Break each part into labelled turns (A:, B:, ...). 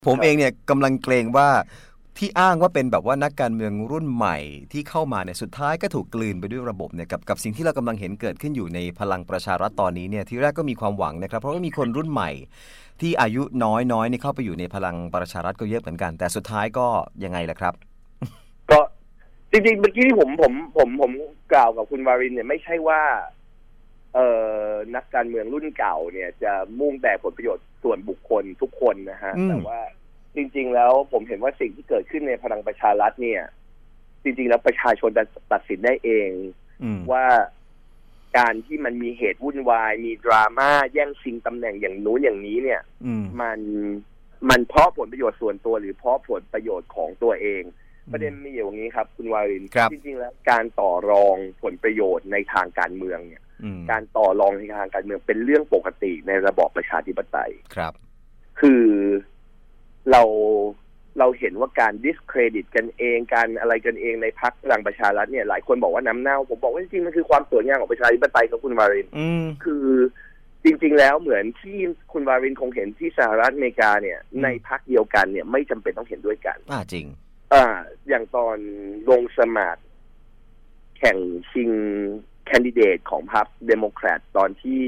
A: ผมเองเนี่ยกำลังเกรงว่าที่อ้างว่าเป็นแบบว่านักการเมืองรุ่นใหม่ที่เข้ามาเนี่ยสุดท้ายก็ถูกกลืนไปด้วยระบบเนี่ยกับสิ่งที่เรากำลังเห็นเกิดขึ้นอยู่ในพลังประชารัฐตอนนี้เนี่ยที่แรกก็มีความหวังนะครับเพราะว่ามีคนรุ่นใหม่ที่อายุน้อยนี่เข้าไปอยู่ในพลังประชารัฐก็เยอะเหมือนกันแต่สุดท้ายก็ยังไงล่ะครับ
B: ก็จริงๆเมื่อกี้ที่ผมกล่าวกับคุณวารินเนี่ยไม่ใช่ว่านักการเมืองรุ่นเก่าเนี่ยจะมุ่งแต่ผลประโยชน์ส่วนบุคคลทุกคนนะฮะแต่ว่าจริงๆแล้วผมเห็นว่าสิ่งที่เกิดขึ้นในพลังประชารัฐเนี่ยจริงๆแล้วประชาชนจะตัดสินได้เองว่าการที่มันมีเหตุวุ่นวายมีดราม่าแย่งชิงตำแหน่งอย่างนู้นอย่างนี้เนี่ยมันเพราะผลประโยชน์ส่วนตัวหรือเพราะผลประโยชน์ของตัวเองประเด็นมีอย่างนี้ครับคุณวารินจริงๆแล้วการต่อรองผลประโยชน์ในทางการเมืองเนี่ยการต่อรองในทางการเมืองเป็นเรื่องปกติในระบอบประชาธิปไตย
A: ครับ
B: คือเราเห็นว่าการดิสเครดิตกันเองการอะไรกันเองในพรรคพลังประชารัฐเนี่ยหลายคนบอกว่าน้ำเน่าผมบอกว่าจริงๆมันคือความสวยงามของประชาธิปไตยครับคุณวารินคือจริงๆแล้วเหมือนที่คุณวารินคงเห็นที่สหรัฐอเมริกาเนี่ยในพรรคเดียวกันเนี่ยไม่จำเป็นต้องเห็นด้วยกัน
A: จริง
B: อย่างตอนลงสมัครแข่งชิงแคนดิเดตของพรรคเดโมแครตตอนที่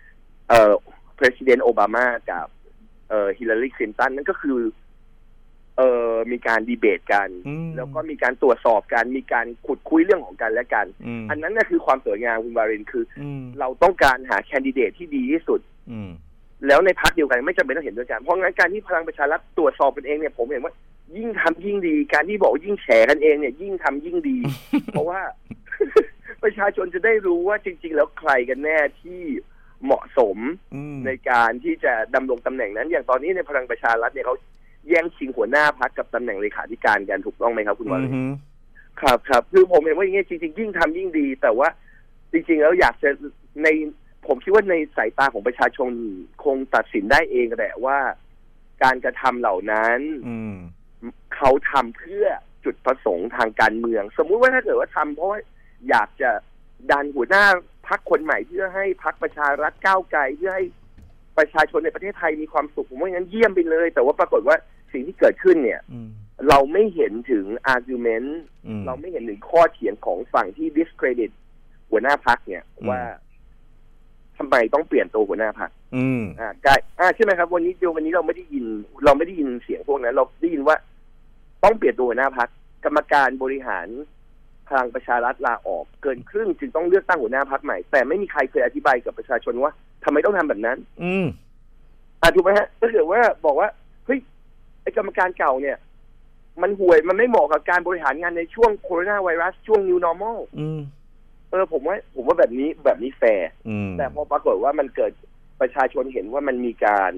B: President โอบามากับฮิลลารีคลินตันนั่นก็คือมีการดีเบตกันแล้วก็มีการตรวจสอบกันมีการขุดคุยเรื่องของกันและกันอันนั้นน่ะคือความสวยงามคุณวารินคือเราต้องการหาแคนดิเดตที่ดีที่สุดแล้วในพรรคเดียวกันไม่จำเป็นต้องเห็นด้วยกันเพราะงั้นการที่พลังประชารัฐตรวจสอบกันเองเนี่ยผมเห็นว่ายิ่งทำยิ่งดีการที่บอกว่ายิ่งแฉกันเองเนี่ยยิ่งทำยิ่งดี เพราะว่า ประชาชนจะได้รู้ว่าจริงๆแล้วใครกันแน่ที่เหมาะสมในการที่จะดำรงตำแหน่งนั้นอย่างตอนนี้ในพลังประชารัฐเนี่ยเขาแย่งชิงหัวหน้าพรรคกับตำแหน่งเลขาธิการกันถูกต้องไหมครับคุณวารินครับคือผมเห็นว่าอย่างนี้จริงๆยิ่งทำยิ่งดีแต่ว่าจริงๆแล้วอยากจะผมคิดว่าในสายตาของประชาชนคงตัดสินได้เองแหละว่าการกระทำเหล่านั้นเขาทำเพื่อจุดประสงค์ทางการเมืองสมมุติว่าถ้าเกิดว่าทำเพราะอยากจะดันหัวหน้าพรรคคนใหม่เพื่อให้พรรคประชารัฐก้าวไกลเพื่อให้ประชาชนในประเทศไทยมีความสุขผมว่างั้นเยี่ยมไปเลยแต่ว่าปรากฏว่าสิ่งที่เกิดขึ้นเนี่ยเราไม่เห็นถึง argument เราไม่เห็นถึงข้อเถียงของฝั่งที่ discredit หัวหน้าพรรคเนี่ยว่าทำไมต้องเปลี่ยนตัวหัวหน้าพรรคใช่ไหมครับวันนี้เราไม่ได้ยินเสียงพวกนั้นเราได้ยินว่าต้องเปลี่ยนตัวหัวหน้าพรรคกรรมการบริหารพลังประชารัฐลาออกเกินครึ่งจึงต้องเลือกตั้งหัวหน้าพรรคใหม่แต่ไม่มีใครเคยอธิบายกับประชาชนว่าทำไมต้องทำแบบนั้นถูกไหมฮะถ้าเกิดว่าบอกว่าเฮ้ยไอ้กรรมการเก่าเนี่ยมันห่วยมันไม่เหมาะกับการบริหารงานในช่วงโคโรนาไวรัสช่วง New Normal ผมว่าแบบนี้แฟร์แต่พอปรากฏว่ามันเกิดประชาชนเห็นว่ามันมีการ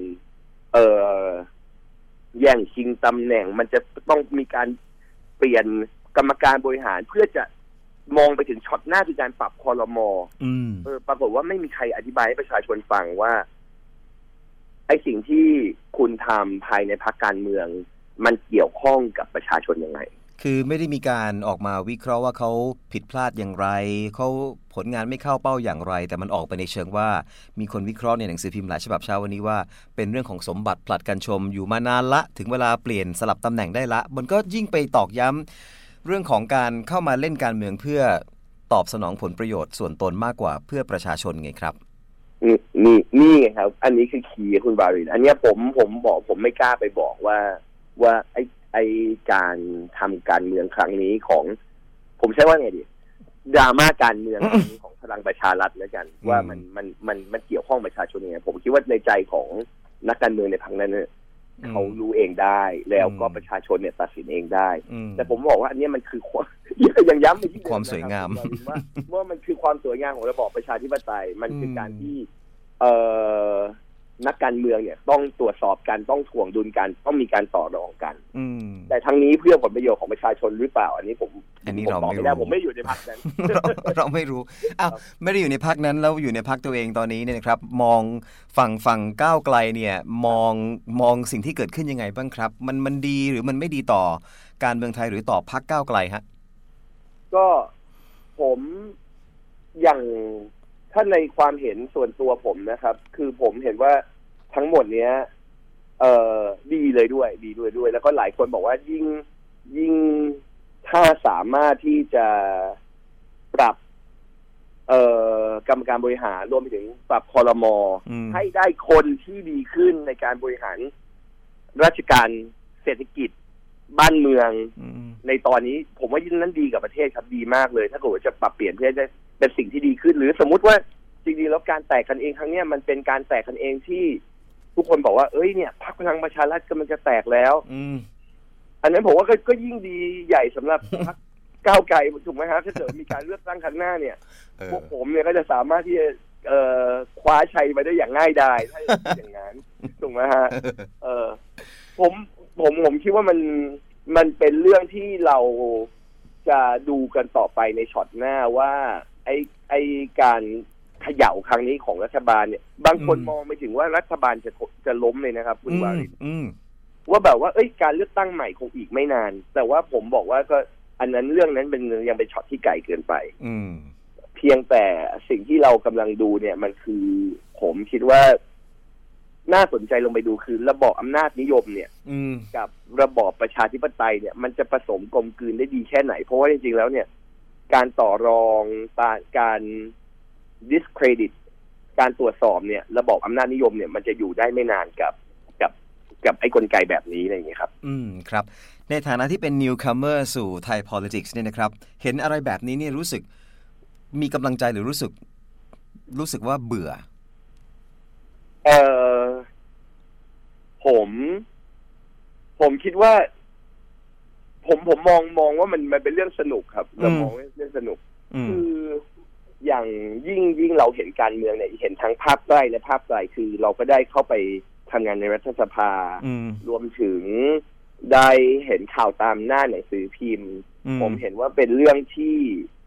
B: แย่งชิงตำแหน่งมันจะต้องมีการเปลี่ยนกรรมการบริหารเพื่อจะมองไปถึงช็อตหน้าคือการปรับครม.ปรากฏว่าไม่มีใครอธิบายให้ประชาชนฟังว่าไอ้สิ่งที่คุณทำภายในพรรคการเมืองมันเกี่ยวข้องกับประชาชนยังไง
A: คือไม่ได้มีการออกมาวิเคราะห์ว่าเขาผิดพลาดอย่างไรเขาผลงานไม่เข้าเป้าอย่างไรแต่มันออกไปในเชิงว่ามีคนวิเคราะห์ในหนังสือพิมพ์หลายฉบับเช้าวันนี้ว่าเป็นเรื่องของสมบัติผลัดกันชมอยู่มานานละถึงเวลาเปลี่ยนสลับตำแหน่งได้ละมันก็ยิ่งไปตอกย้ำเรื่องของการเข้ามาเล่นการเมืองเพื่อตอบสนองผลประโยชน์ส่วนตนมากกว่าเพื่อประชาชนไงครับ
B: นี่ไงครับอันนี้คือคีย์คุณบารินอันนี้ผมบอกผมไม่กล้าไปบอกว่าไอการทำการเมืองครั้งนี้ของผมใช้ว่าไงดีดราม่าการเมืองครั้งนี้ของพลังประชารัฐแล้วกันว่ามันเกี่ยวข้องประชาชนยังไงผมคิดว่าในใจของนักการเมืองในพรรคนั้นเนี่ยเขารู้เองได้แล้วก็ประชาชนเนี่ยตัดสินเองได้แต่ผมบอกว่าอันนี้มันคือยังย้ำไปที่
A: ความสวยงาม
B: ว่ามันคือความสวยงามของระบอบประชาธิปไตยมันคือการที่นักการเมืองเนี่ยต้องตรวจสอบกันต้องถ่วงดุลกันต้องมีการต่อรองกันแต่ทั้งนี้เพื่อผลประโยชน์ของประชาชนหรือเปล่าอันนี้ผมตอบไม่ได้ผมไม่อยู่ในพรรคนั้น
A: เราไม่รู้ไม่ได้อยู่ในพรรคนั้นแล้วอยู่ในพรรคตัวเองตอนนี้เนี่ยนะครับมองฝั่งก้าวไกลเนี่ยมองสิ่งที่เกิดขึ้นยังไงบ้างครับมันดีหรือมันไม่ดีต่อการเมืองไทยหรือต่อพรรคก้าวไกลฮะ
B: ก็ผมอย่างถ้าในความเห็นส่วนตัวผมนะครับคือผมเห็นว่าทั้งหมดเนี้ยดีเลยด้วยแล้วก็หลายคนบอกว่ายิ่งถ้าสามารถที่จะปรับกรรมการบริหารรวมไปถึงปรับครม.ให้ได้คนที่ดีขึ้นในการบริหารราชการเศรษฐกิจบ้านเมืองในตอนนี้ผมว่ายิ่งนั้นดีกับประเทศครับดีมากเลยถ้าเกิดว่าจะปรับเปลี่ยนเพื่อจะเป็นสิ่งที่ดีขึ้นหรือสมมุติว่าจริงๆแล้วการแตกกันเองครั้งนี้มันเป็นการแตกกันเองที่ทุกคนบอกว่าเอ้ยเนี่ยพรรคพลังประชารัฐกำลังจะแตกแล้วอันนั้นผมว่าก็ยิ่งดีใหญ่สำหรับพรรคก้าวไกลถูกไหมครับถ้าเกิดมีการเลือกตั้งครั้งหน้าเนี่ยพวกผมเนี่ยก็จะสามารถที่จะคว้าชัยไปได้อย่างง่ายดายถ้าอย่างนั้นถูกไหมฮะผมคิดว่ามันเป็นเรื่องที่เราจะดูกันต่อไปในช็อตหน้าว่าไอ้การเขย่าครั้งนี้ของรัฐบาลเนี่ยบางคนมองไปถึงว่ารัฐบาลจะล้มเลยนะครับคุณวารินว่าแบบว่าการเลือกตั้งใหม่คงอีกไม่นานแต่ว่าผมบอกว่าก็อันนั้นเรื่องนั้นยังเป็นช็อตที่ไกลเกินไปเพียงแต่สิ่งที่เรากำลังดูเนี่ยมันคือผมคิดว่าน่าสนใจลงไปดูคือระบอบอำนาจนิยมเนี่ยกับระบอบประชาธิปไตยเนี่ยมันจะผสมกลมกลืนได้ดีแค่ไหนเพราะว่าจริงๆแล้วเนี่ยการต่อรองการ discredit การตรวจสอบเนี่ยระบอบอำนาจนิยมเนี่ยมันจะอยู่ได้ไม่นานกับไอ้กลไกแบบนี้อะไรอย่างเงี้ยครับ
A: ครับในฐานะที่เป็น newcomer สู่ไทย politics เนี่ยนะครับเห็นอะไรแบบนี้เนี่ยรู้สึกมีกำลังใจหรือรู้สึกว่าเบื่อ
B: ผมคิดว่าผมมองว่ามันเป็นเรื่องสนุกครับเรามองว่าเรื่องสนุกคืออย่างยิ่งเราเห็นการเมืองเนี่ยเห็นทั้งภาพใกล้และภาพไกลคือเราก็ได้เข้าไปทำงานในรัฐสภารวมถึงได้เห็นข่าวตามหน้าหนังสือพิมพ์ผมเห็นว่าเป็นเรื่องที่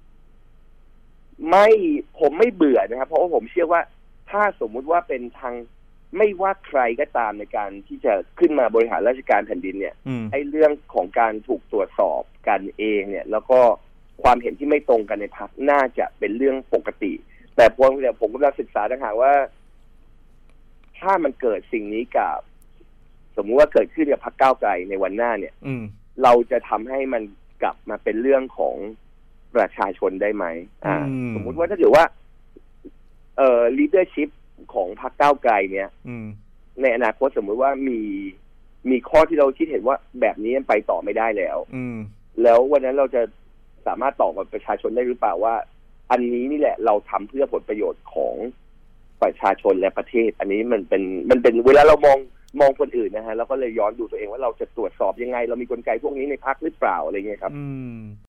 B: ผมไม่เบื่อนะครับเพราะว่าผมเชื่อว่าถ้าสมมุติว่าเป็นทางไม่ว่าใครก็ตามในการที่จะขึ้นมาบริหารราชการแผ่นดินเนี่ยไอ้เรื่องของการถูกตรวจสอบกันเองเนี่ยแล้วก็ความเห็นที่ไม่ตรงกันในพรรคน่าจะเป็นเรื่องปกติแต่ผมกำลังศึกษาต่างหากว่าถ้ามันเกิดสิ่งนี้กับสมมุติว่าเกิดขึ้นกับพรรคก้าวไกลในวันหน้าเนี่ยเราจะทำให้มันกลับมาเป็นเรื่องของประชาชนได้ไหมสมมุติว่าถ้าเกิดว่าleadership ของพรรคก้าวไกลเนี่ยในอนาคตสมมุติว่ามีข้อที่เราคิดเห็นว่าแบบนี้ไปต่อไม่ได้แล้วแล้ววันนั้นเราจะสามารถตอบกับประชาชนได้หรือเปล่าว่าอันนี้นี่แหละเราทำเพื่อผลประโยชน์ของประชาชนและประเทศอันนี้มันเป็นเวลาเรามองคนอื่นนะฮะเราก็เลยย้อนดูตัวเองว่าเราจะตรวจสอบยังไงเรามีกลไกพวกนี้ในพรรคหรือเปล่าอะไรเงี้ยครับ